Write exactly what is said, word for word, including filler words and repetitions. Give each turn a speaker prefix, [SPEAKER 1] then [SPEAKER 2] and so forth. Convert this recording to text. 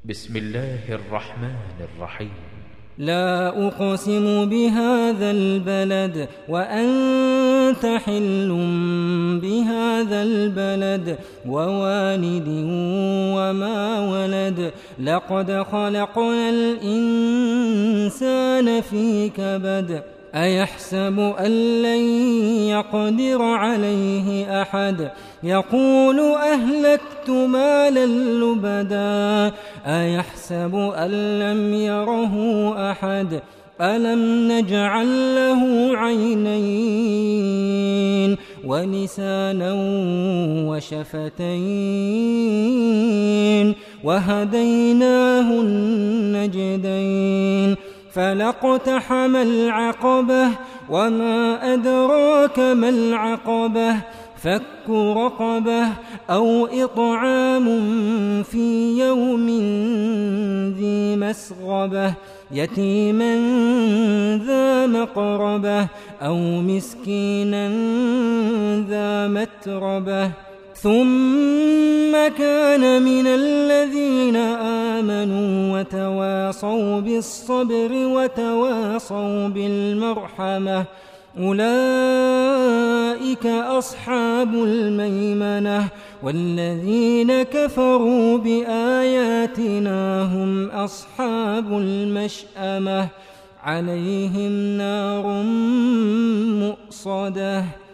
[SPEAKER 1] بسم الله الرحمن الرحيم.
[SPEAKER 2] لا أقسم بهذا البلد وأنت حل بهذا البلد ووالد وما ولد لقد خلقنا الإنسان في كبد أيحسب أن لن يقدر عليه أحد يقول أهلكت مالا لبدا أيحسب أن لم يره أحد ألم نجعل له عينين ولسانا وشفتين وهديناه النجدين فلاقتحم العقبة وما أدراك ما العقبة فك رقبة أو إطعام في يوم ذي مسغبة يتيما ذا مقربة أو مسكينا ذا متربة ثم كان من الذين آمنوا وتواصوا بالصبر وتواصوا بالمرحمة أولئك أصحاب الميمنة والذين كفروا بآياتنا هم أصحاب المشأمة عليهم نار مؤصدة